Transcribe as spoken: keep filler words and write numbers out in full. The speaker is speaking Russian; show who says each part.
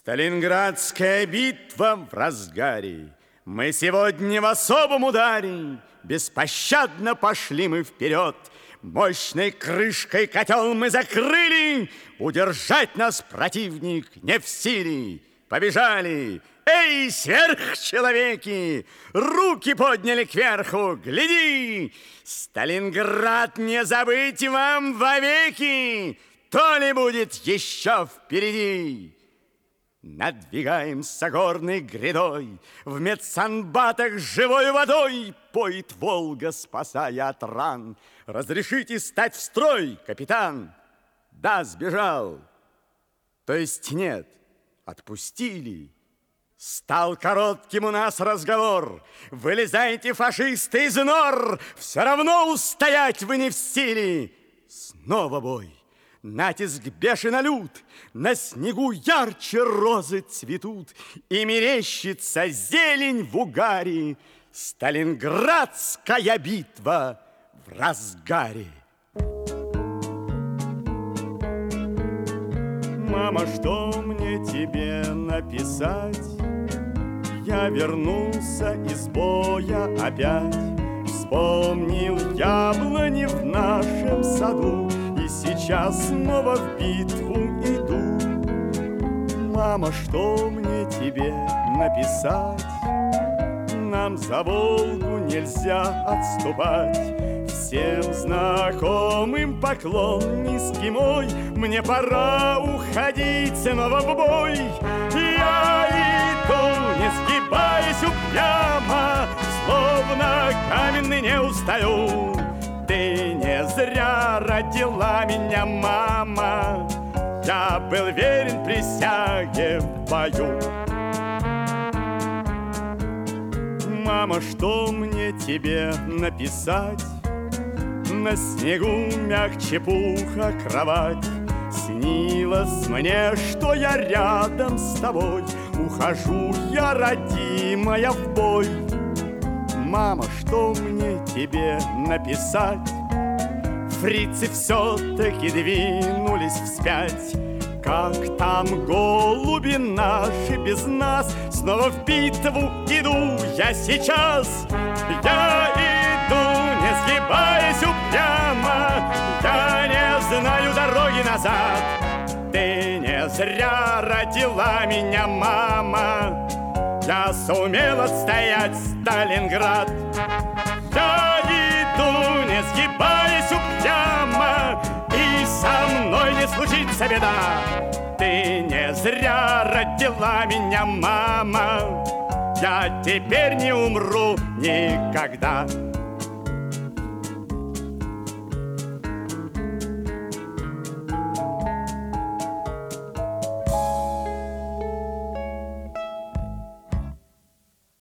Speaker 1: Сталинградская битва в разгаре. Мы сегодня в особом ударе. Беспощадно пошли мы вперед. Мощной крышкой котел мы закрыли. Удержать нас противник не в силе. Побежали. Эй, сверхчеловеки! Руки подняли кверху. Гляди! Сталинград не забыть вам вовеки. То ли будет еще впереди. Надвигаемся горной грядой, в медсанбатах живой водой поет Волга, спасая от ран. Разрешите стать в строй, капитан? Да, сбежал. То есть нет, отпустили. Стал коротким у нас разговор. Вылезайте, фашисты, из нор. Все равно устоять вы не в силе. Снова бой. Натиск бешено лют, на снегу ярче розы цветут, и мерещится зелень в угаре. Сталинградская битва в разгаре. Мама, что мне тебе написать? Я вернулся из боя опять. Вспомнил яблони в нашем саду, и сейчас снова в битву иду. Мама, что мне тебе написать? Нам за Волгу нельзя отступать. Всем знакомым поклон низкий мой. Мне пора уходить снова в бой. Я иду, не сгибаясь упрямо, словно каменный не устаю. Ты не зря родила меня, мама. Я был верен присяге в бою. Мама, что мне тебе написать? На снегу мягче пуха кровать. Снилось мне, что я рядом с тобой. Ухожу я, родимая, в бой. Мама, что мне тебе написать? Фрицы все-таки двинулись вспять. Как там голуби наши без нас? Снова в битву иду я сейчас. Я иду, не сгибаясь упрямо. Я не знаю дороги назад. Ты не зря родила меня, мама. Я сумел отстоять Сталинград. Я иду, не сгибаясь упрямо, и со мной не случится беда. Ты не зря родила меня, мама. Я теперь не умру никогда.